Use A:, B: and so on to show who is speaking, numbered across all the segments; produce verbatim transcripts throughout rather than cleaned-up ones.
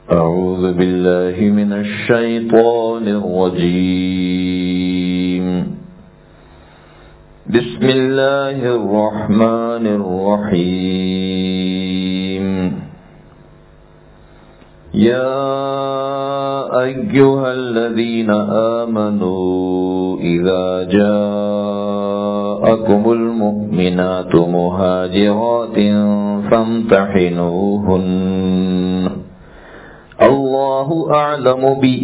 A: أعوذ بالله من الشيطان الرجيم. بسم الله الرحمن الرحيم. يا أيها الذين آمنوا إذا جاءكم المؤمنات مهاجرات فامتحنوهن الله أعلم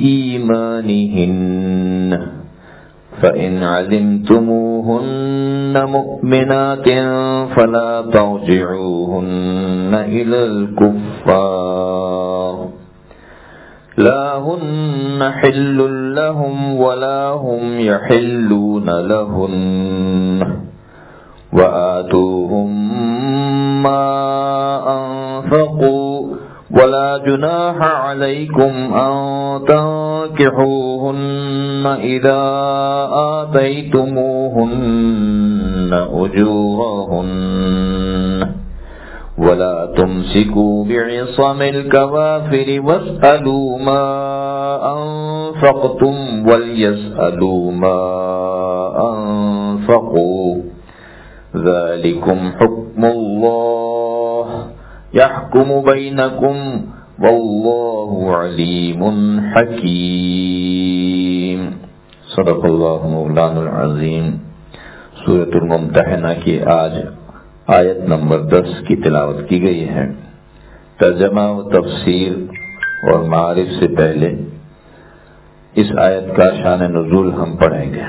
A: بإيمانهن فإن علمتموهن مؤمنات فلا ترجعوهن إلى الكفار لا هن حل لهم ولا هم يحلون لهن وآتوهم ما أنفقوا ولا جناح عليكم أن تنكحوهن إذا آتيتموهن أجورهن ولا تمسكوا بعصم الكوافر واسألوا ما أنفقتم وليسألوا ما أنفقوا ذلكم حكم الله يحكم بينكم والله عليم حكيم. صدق اللہ مولانا العظیم. سورۃ الممتحنہ کی آج آیت نمبر دس کی تلاوت کی گئی ہے. ترجمہ و تفسیر اور معارف سے پہلے اس آیت کا شان نزول ہم پڑھیں گے.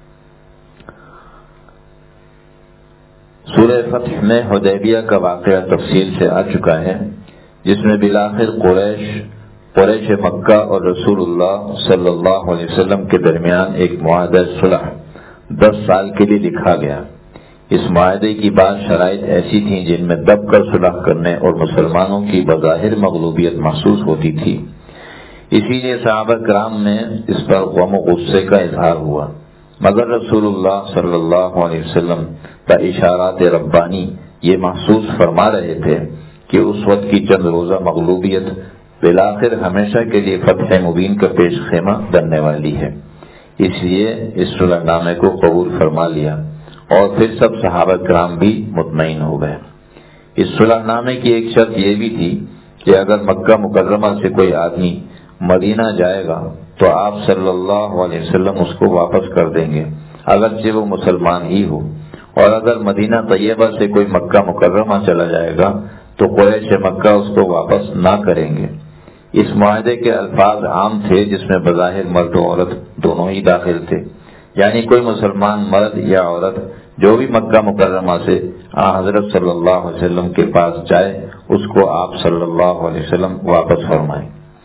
A: سورہ فتح میں حدیبیہ کا واقعہ تفصیل سے آ چکا ہے، جس میں بالآخر قریش قریش مکہ اور رسول اللہ صلی اللہ علیہ وسلم کے درمیان ایک معاہدہ صلح دس سال کے لیے لکھا گیا. اس معاہدے کی بعض شرائط ایسی تھیں جن میں دب کر صلح کرنے اور مسلمانوں کی بظاہر مغلوبیت محسوس ہوتی تھی. اسی لیے صحابہ کرام میں اس پر غم و غصے کا اظہار ہوا، مگر رسول اللہ صلی اللہ علیہ وسلم کا اشارات ربانی یہ محسوس فرما رہے تھے کہ اس وقت کی چند روزہ مغلوبیت بالآخر ہمیشہ کے لیے فتح مبین کا پیش خیمہ بننے والی ہے. اس لیے اس صلح نامے کو قبول فرما لیا اور پھر سب صحابہ کرام بھی مطمئن ہو گئے. اس صلح نامے کی ایک شرط یہ بھی تھی کہ اگر مکہ مکرمہ سے کوئی آدمی مدینہ جائے گا تو آپ صلی اللہ علیہ وسلم اس کو واپس کر دیں گے اگرچہ وہ مسلمان ہی ہو، اور اگر مدینہ طیبہ سے کوئی مکہ مکرمہ چلا جائے گا تو قریش مکہ اس کو واپس نہ کریں گے. اس معاہدے کے الفاظ عام تھے جس میں بظاہر مرد و عورت دونوں ہی داخل تھے، یعنی کوئی مسلمان مرد یا عورت جو بھی مکہ مکرمہ سے آن حضرت صلی اللہ علیہ وسلم کے پاس جائے اس کو آپ صلی اللہ علیہ وسلم واپس فرمائیں.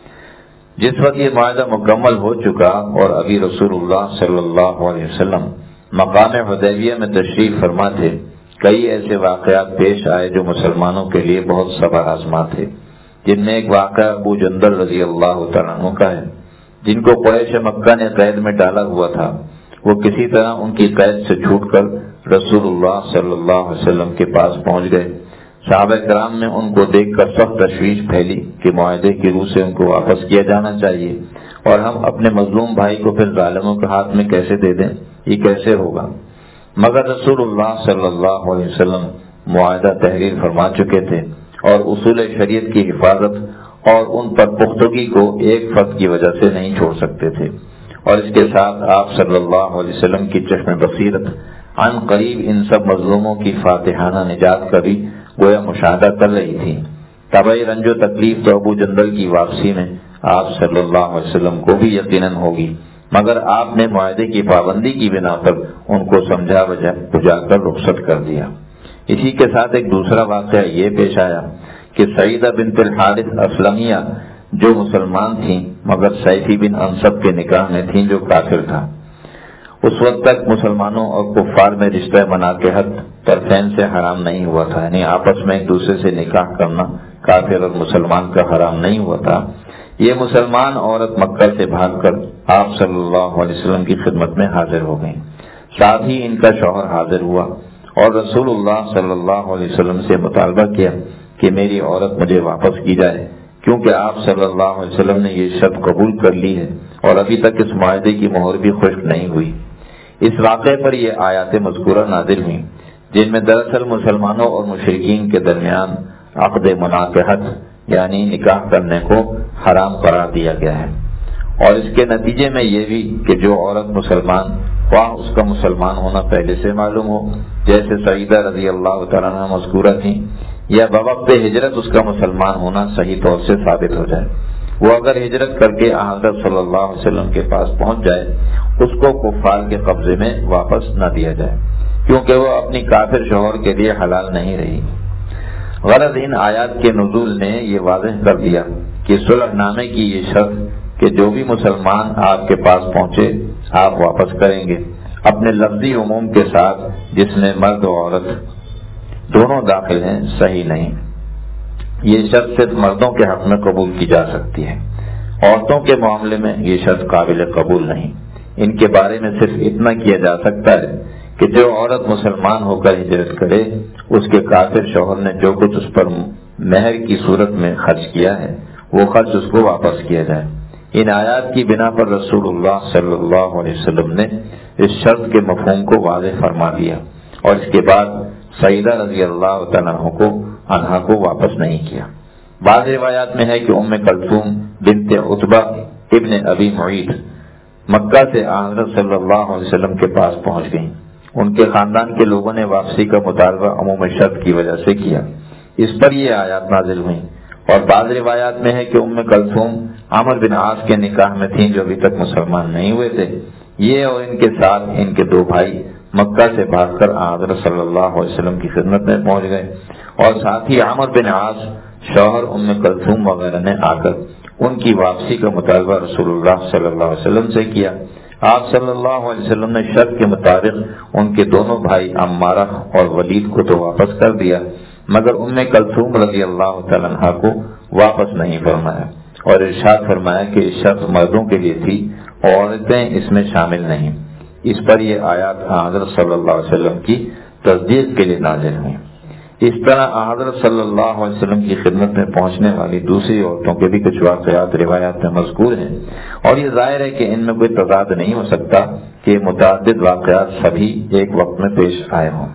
A: جس وقت یہ معاہدہ مکمل ہو چکا اور ابھی رسول اللہ صلی اللہ علیہ وسلم مقام حدیبیہ میں تشریف فرما تھے، کئی ایسے واقعات پیش آئے جو مسلمانوں کے لیے بہت صبر آزما تھے، جن میں ایک واقعہ ابو جندل رضی اللہ تعالیٰ عنہ کا ہے، جن کو قریش مکہ نے قید میں ڈالا ہوا تھا. وہ کسی طرح ان کی قید سے چھوٹ کر رسول اللہ صلی اللہ علیہ وسلم کے پاس پہنچ گئے. صحابہ کرام نے ان کو دیکھ کر سخت تشویش پھیلی کہ معاہدے کی روح سے ان کو واپس کیا جانا چاہیے، اور ہم اپنے مظلوم بھائی کو پھر ظالموں کے ہاتھ میں کیسے دے دیں، یہ کیسے ہوگا. مگر رسول اللہ صلی اللہ علیہ وسلم معاہدہ تحریر فرما چکے تھے اور اصول شریعت کی حفاظت اور ان پر پختگی کو ایک فرد کی وجہ سے نہیں چھوڑ سکتے تھے، اور اس کے ساتھ آپ صلی اللہ علیہ وسلم کی چشم بصیرت عن قریب ان سب مظلوموں کی فاتحانہ نجات کا بھی گویا مشاہدہ کر رہی تھی. طبعی رنج و تکلیف تو ابو جندل کی واپسی میں آپ صلی اللہ علیہ وسلم کو بھی یقیناً ہوگی، مگر آپ نے معاہدے کی پابندی کی بنا پر ان کو سمجھا بجھا کر رخصت کر دیا. اسی کے ساتھ ایک دوسرا واقعہ یہ پیش آیا کہ سعیدہ بنت الحارث اسلمیہ جو مسلمان تھیں مگر سیفی بن انصب کے نکاح میں تھیں جو کافر تھا. اس وقت تک مسلمانوں اور کفار میں رشتہ مناکحت طرفین سے حرام نہیں ہوا تھا، یعنی آپس میں ایک دوسرے سے نکاح کرنا کافر اور مسلمان کا حرام نہیں ہوا تھا. یہ مسلمان عورت مکہ سے بھاگ کر آپ صلی اللہ علیہ وسلم کی خدمت میں حاضر ہو گئیں. ساتھ ہی ان کا شوہر حاضر ہوا اور رسول اللہ صلی اللہ علیہ وسلم سے مطالبہ کیا کہ میری عورت مجھے واپس کی جائے. کیونکہ آپ صلی اللہ علیہ وسلم نے یہ شرط قبول کر لی ہے اور ابھی تک اس معاہدے کی مہر بھی خشک نہیں ہوئی۔ اس واقعے پر یہ آیات مذکورہ نازل ہوئیں جن میں دراصل مسلمانوں اور مشرکین کے درمیان عقد مناکحت یعنی نکاح کرنے کو حرام قرار دیا گیا ہے، اور اس کے نتیجے میں یہ بھی کہ جو عورت مسلمان خواہ اس کا مسلمان ہونا پہلے سے معلوم ہو، جیسے سعیدہ رضی اللہ تعالیٰ عنہ مذکورہ تھیں، یا بوقت ہجرت اس کا مسلمان ہونا صحیح طور سے ثابت ہو جائے، وہ اگر ہجرت کر کے حضرت صلی اللہ علیہ وسلم کے پاس پہنچ جائے اس کو کفار کے قبضے میں واپس نہ دیا جائے، کیونکہ وہ اپنی کافر شوہر کے لیے حلال نہیں رہی۔ غرض ان آیات کے نزول نے یہ واضح کر دیا کہ صلح نامے کی یہ شرط کہ جو بھی مسلمان آپ کے پاس پہنچے آپ واپس کریں گے، اپنے لفظی عموم کے ساتھ جس میں مرد و عورت دونوں داخل ہیں، صحیح نہیں۔ یہ شرط صرف مردوں کے حق میں قبول کی جا سکتی ہے، عورتوں کے معاملے میں یہ شرط قابل قبول نہیں۔ ان کے بارے میں صرف اتنا کیا جا سکتا ہے کہ جو عورت مسلمان ہو کر ہجرت کرے اس کے کافر شوہر نے جو کچھ اس پر مہر کی صورت میں خرچ کیا ہے وہ خرچ اس کو واپس کیا جائے۔ ان آیات کی بنا پر رسول اللہ صلی اللہ علیہ وسلم نے اس شرط کے مفہوم کو واضح فرما دیا اور اس کے بعد سعیدہ رضی اللہ تعالیٰ عنہ کو عنہا کو واپس نہیں کیا۔ بعض روایات میں ہے کہ ام کلثوم بنت عتبہ ابن ابی معیط مکہ سے حضرت صلی اللہ علیہ وسلم کے پاس پہنچ گئیں۔ ان کے خاندان کے لوگوں نے واپسی کا مطالبہ عموم شرط کی وجہ سے کیا، اس پر یہ آیات نازل ہوئیں۔ اور بعض روایات میں ہے کہ ام کلثوم عمرو بن عاص کے نکاح میں تھیں جو ابھی تک مسلمان نہیں ہوئے تھے۔ یہ اور ان کے ساتھ ان کے دو بھائی مکہ سے بھاگ کر حضرت صلی اللہ علیہ وسلم کی خدمت میں پہنچ گئے، اور ساتھ ہی عمرو بن عاص شوہر ام کلثوم وغیرہ نے آ کر ان کی واپسی کا مطالبہ رسول اللہ صلی اللہ علیہ وسلم سے کیا۔ آپ صلی اللہ علیہ وسلم نے شرط کے مطابق ان کے دونوں بھائی عمارہ اور ولید کو تو واپس کر دیا، مگر ام کلثوم رضی اللہ تعالیٰ عنہ کو واپس نہیں فرمایا، اور ارشاد فرمایا کہ یہ شرط مردوں کے لیے تھی، عورتیں اس میں شامل نہیں۔ اس پر یہ آیات حضرت صلی اللہ علیہ وسلم کی تصدیق کے لیے نازل ہوئی۔ اس طرح حضرت صلی اللہ علیہ وسلم کی خدمت میں پہنچنے والی دوسری عورتوں کے بھی کچھ واقعات روایات میں مذکور ہیں، اور یہ ظاہر ہے کہ ان میں کوئی تضاد نہیں ہو سکتا کہ متعدد واقعات سبھی ایک وقت میں پیش آئے ہوں۔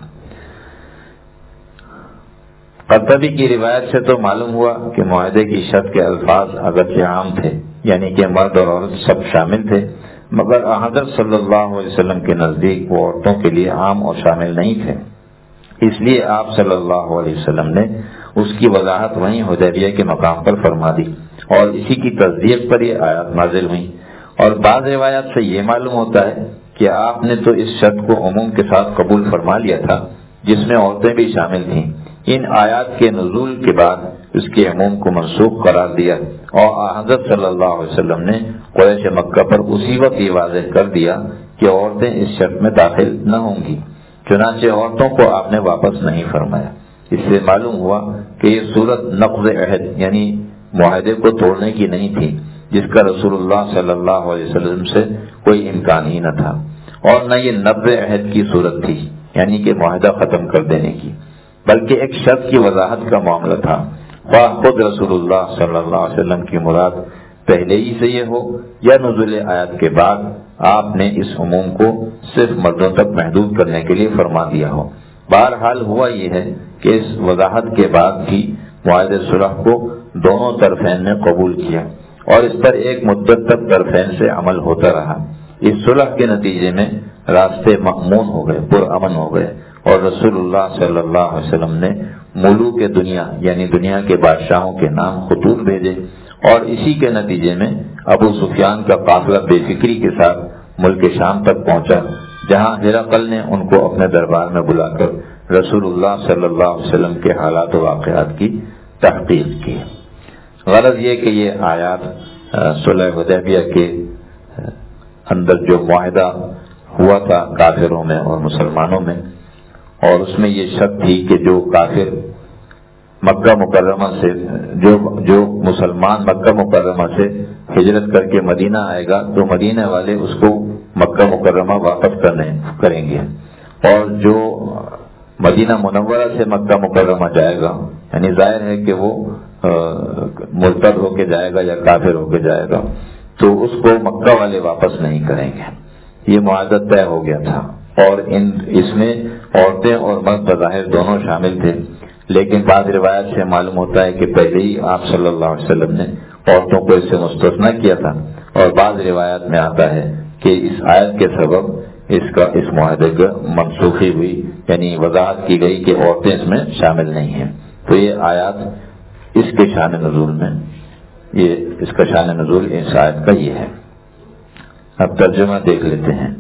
A: قرطبی کی روایت سے تو معلوم ہوا کہ معاہدے کی شرط کے الفاظ اگرچہ عام تھے، یعنی کہ مرد اور عورت سب شامل تھے، مگر حضرت صلی اللہ علیہ وسلم کے نزدیک وہ عورتوں کے لیے عام اور شامل نہیں تھے، اس لیے آپ صلی اللہ علیہ وسلم نے اس کی وضاحت وہیں حدیبیہ کے مقام پر فرما دی، اور اسی کی تصدیق پر یہ آیات نازل ہوئیں۔ اور بعض روایات سے یہ معلوم ہوتا ہے کہ آپ نے تو اس شرط کو عموم کے ساتھ قبول فرما لیا تھا جس میں عورتیں بھی شامل تھیں، ان آیات کے نزول کے بعد اس کے عموم کو منسوخ قرار دیا، اور حضرت صلی اللہ علیہ وسلم نے قریش مکہ پر اسی وقت یہ واضح کر دیا کہ عورتیں اس شرط میں داخل نہ ہوں گی، چنانچہ عورتوں کو آپ نے واپس نہیں فرمایا۔ اس سے معلوم ہوا کہ یہ صورت نقض عہد یعنی معاہدے کو توڑنے کی نہیں تھی، جس کا رسول اللہ صلی اللہ علیہ وسلم سے کوئی امکان ہی نہ تھا، اور نہ یہ نقض عہد کی صورت تھی یعنی کہ معاہدہ ختم کر دینے کی، بلکہ ایک شرط کی وضاحت کا معاملہ تھا، خواہ خود رسول اللہ صلی اللہ علیہ وسلم کی مراد پہلے ہی سے یہ ہو یا نزول آیات کے بعد آپ نے اس عموم کو صرف مردوں تک محدود کرنے کے لیے فرما دیا ہو۔ بہرحال ہوا یہ ہے کہ اس وضاحت کے بعد بھی معاہدہ صلح کو دونوں طرفین نے قبول کیا، اور اس پر ایک مدت تک طرفین سے عمل ہوتا رہا۔ اس صلح کے نتیجے میں راستے مأمون ہو گئے، پرامن ہو گئے، اور رسول اللہ صلی اللہ علیہ وسلم نے ملوک دنیا یعنی دنیا کے بادشاہوں کے نام خطوط بھیجے، اور اسی کے نتیجے میں ابو سفیان کا قافلہ بے فکری کے ساتھ ملک شام تک پہنچا، جہاں ہرقل نے ان کو اپنے دربار میں بلا کر رسول اللہ صلی اللہ علیہ وسلم کے حالات و واقعات کی تحقیق کی۔ غرض یہ کہ یہ آیات صلح حدیبیہ کے اندر جو معاہدہ ہوا تھا کافروں میں اور مسلمانوں میں، اور اس میں یہ شرط تھی کہ جو کافر مکہ مکرمہ سے جو جو مسلمان مکہ مکرمہ سے ہجرت کر کے مدینہ آئے گا تو مدینہ والے اس کو مکہ مکرمہ واپس کرنے کریں گے، اور جو مدینہ منورہ سے مکہ مکرمہ جائے گا یعنی ظاہر ہے کہ وہ مرتد ہو کے جائے گا یا کافر ہو کے جائے گا تو اس کو مکہ والے واپس نہیں کریں گے. یہ معاہدہ طے ہو گیا تھا اور ان اس میں عورتیں اور مرد بظاہر دونوں شامل تھے، لیکن بعض روایت سے معلوم ہوتا ہے کہ پہلے ہی آپ صلی اللہ علیہ وسلم نے عورتوں کو اس سے مستثنیٰ کیا تھا، اور بعض روایات میں آتا ہے کہ اس آیت کے سبب اس کا اس معاہدے کا منسوخی ہوئی، یعنی وضاحت کی گئی کہ عورتیں اس میں شامل نہیں ہیں. تو یہ آیات اس کے شان نزول میں یہ اس کا شان نزول اس آیت کا یہ ہے. اب ترجمہ دیکھ لیتے ہیں.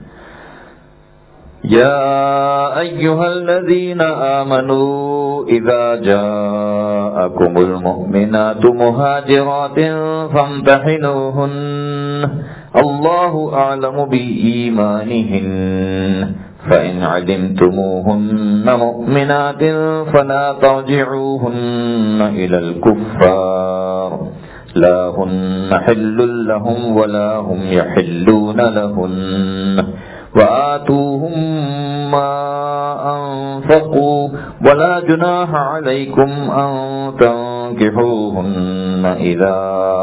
A: یا ایھا الذین آمنوا اذا جاءکم المؤمنات مہاجرات فامتحنوہن اللہ اعلم بإیمانہن فإن علمتموہن مؤمنات فلا ترجعوہن إلی الكفار لا هن حل لهم ولا هم يحلون لهن وآتوهم ما أنفقوا ولا جناح عليكم أن تنكحوهن إذا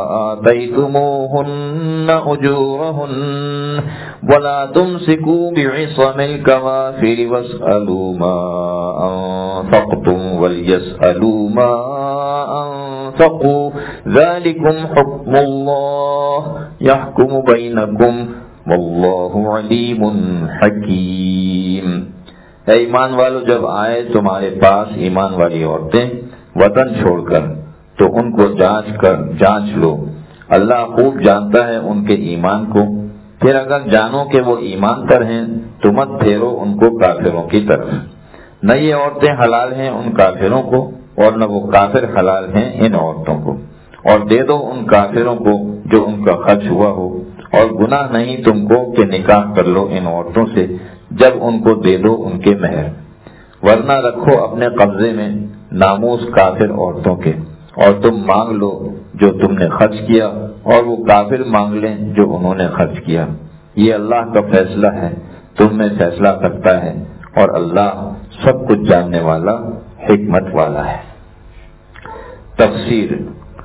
A: آتيتموهن أجورهن ولا تمسكوا بعصم الكوافر واسألوا ما أنفقتم وليسألوا ما أنفقوا ذلكم حكم الله يحكم بينكم واللہ علیم حکیم. اے ایمان والو، جب آئے تمہارے پاس ایمان والی عورتیں وطن چھوڑ کر تو ان کو جانچ کر جانچ لو، اللہ خوب جانتا ہے ان کے ایمان کو. پھر اگر جانو کہ وہ ایمان پر ہیں تو مت پھیرو ان کو کافروں کی طرف. نہ یہ عورتیں حلال ہیں ان کافروں کو اور نہ وہ کافر حلال ہیں ان عورتوں کو، اور دے دو ان کافروں کو جو ان کا خرچ ہوا ہو، اور گناہ نہیں تم کو کہ نکاح کر لو ان عورتوں سے جب ان کو دے دو ان کے مہر، ورنہ رکھو اپنے قبضے میں ناموس کافر عورتوں کے، اور تم مانگ لو جو تم نے خرچ کیا اور وہ کافر مانگ لیں جو انہوں نے خرچ کیا. یہ اللہ کا فیصلہ ہے، تم میں فیصلہ کرتا ہے، اور اللہ سب کچھ جاننے والا حکمت والا ہے. تفسیر.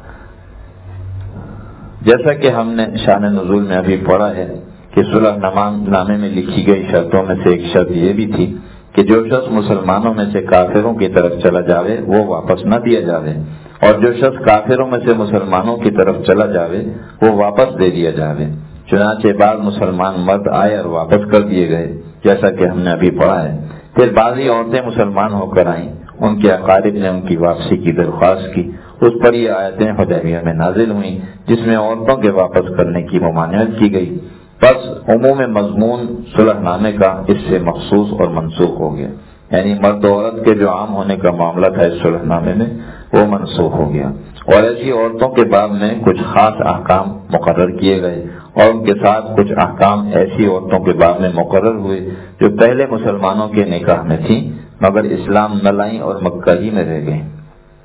A: جیسا کہ ہم نے شان نزول میں ابھی پڑھا ہے کہ صلح نامے میں لکھی گئی شرطوں میں سے ایک شرط یہ بھی تھی کہ جو شخص مسلمانوں میں سے کافروں کی طرف چلا جاوے وہ واپس نہ دیا جاوے، اور جو شخص کافروں میں سے مسلمانوں کی طرف چلا جاوے وہ واپس دے دیا جاوے. چنانچہ بعض مسلمان مرد آئے اور واپس کر دیے گئے جیسا کہ ہم نے ابھی پڑھا ہے. پھر بعضی عورتیں مسلمان ہو کر آئیں، ان کے اقارب نے ان کی واپسی کی درخواست کی، اس پر یہ آیتیں حدیبیہ میں نازل ہوئیں جس میں عورتوں کے واپس کرنے کی ممانعت کی گئی. بس عموم مضمون صلح نامے کا اس سے مخصوص اور منسوخ ہو گیا، یعنی مرد و عورت کے جو عام ہونے کا معاملہ تھا اس صلح نامے میں وہ منسوخ ہو گیا، اور ایسی عورتوں کے باب میں کچھ خاص احکام مقرر کیے گئے، اور ان کے ساتھ کچھ احکام ایسی عورتوں کے باب میں مقرر ہوئے جو پہلے مسلمانوں کے نکاح میں تھیں مگر اسلام نہ لائیں اور مکہ ہی میں رہ گئیں.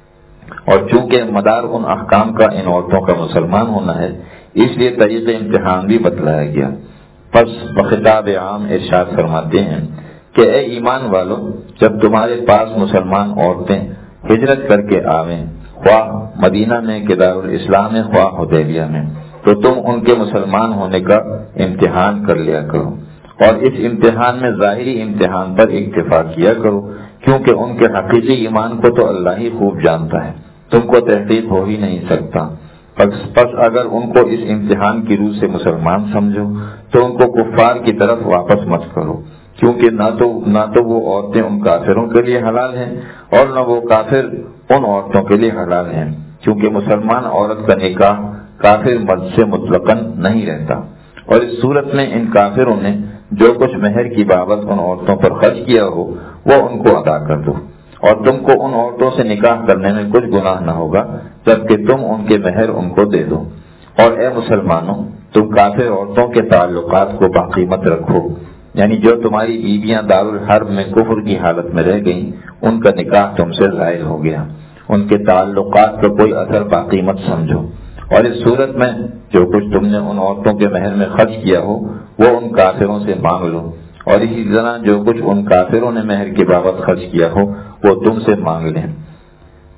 A: اور چونکہ مدار ان احکام کا ان عورتوں کا مسلمان ہونا ہے اس لیے طریق امتحان بھی بتلایا گیا. پس بخطاب عام ارشاد فرماتے ہیں کہ اے ایمان والو، جب تمہارے پاس مسلمان عورتیں ہجرت کر کے آویں، خواہ مدینہ میں کہ دارالاسلام میں خواہ حدیبیہ میں، تو تم ان کے مسلمان ہونے کا امتحان کر لیا کرو، اور اس امتحان میں ظاہری امتحان پر اکتفا کیا کرو، کیونکہ ان کے حقیقی ایمان کو تو اللہ ہی خوب جانتا ہے، تم کو تحقیق ہو ہی نہیں سکتا. پس پس اگر ان کو اس امتحان کی روح سے مسلمان سمجھو تو ان کو کفار کی طرف واپس مت کرو، کیونکہ نہ تو نہ تو وہ عورتیں ان کافروں کے لیے حلال ہیں اور نہ وہ کافر ان عورتوں کے لیے حلال ہیں، کیونکہ مسلمان عورت کا نکاح کافر مرد سے مطلقاً نہیں رہتا. اور اس صورت میں ان کافروں نے جو کچھ مہر کی بابت ان عورتوں پر خرچ کیا ہو وہ ان کو ادا کر دو، اور تم کو ان عورتوں سے نکاح کرنے میں کچھ گناہ نہ ہوگا جبکہ تم ان کے مہر ان کو دے دو. اور اے مسلمانوں، تم کافر عورتوں کے تعلقات کو باقی مت رکھو، یعنی جو تمہاری بیویاں دارالحرب میں کفر کی حالت میں رہ گئیں ان کا نکاح تم سے ظاہر ہو گیا، ان کے تعلقات کا کوئی اثر باقی مت سمجھو. اور اس صورت میں جو کچھ تم نے ان عورتوں کے مہر میں خرچ کیا ہو وہ ان کافروں سے مانگ لو، اور اسی طرح جو کچھ ان کافروں نے مہر کی بابت خرچ کیا ہو وہ تم سے مانگ لیں.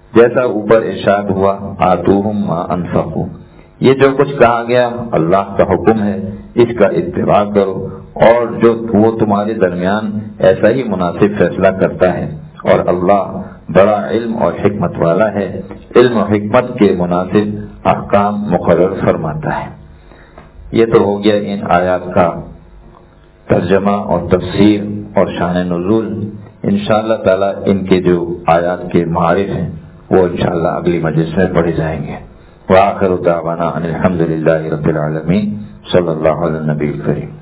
A: جیسا اوپر ارشاد ہوا آتوہم ما انفقوا، یہ جو کچھ کہا گیا اللہ کا حکم ہے، اس کا اتباع کرو، اور جو وہ تمہارے درمیان ایسا ہی مناسب فیصلہ کرتا ہے، اور اللہ بڑا علم اور حکمت والا ہے، علم و حکمت کے مناسب احکام مقرر فرماتا ہے۔ یہ تو ہو گیا ان آیات کا ترجمہ اور تفسیر اور شان نزول۔ انشاءاللہ تعالی ان کے جو آیات کے معارف ہیں وہ انشاءاللہ اگلی مجلس میں پڑھے جائیں گے۔ وآخر دعوانا ان الحمد للہ رب العالمین، صلی اللہ علیہ نبی الکریم۔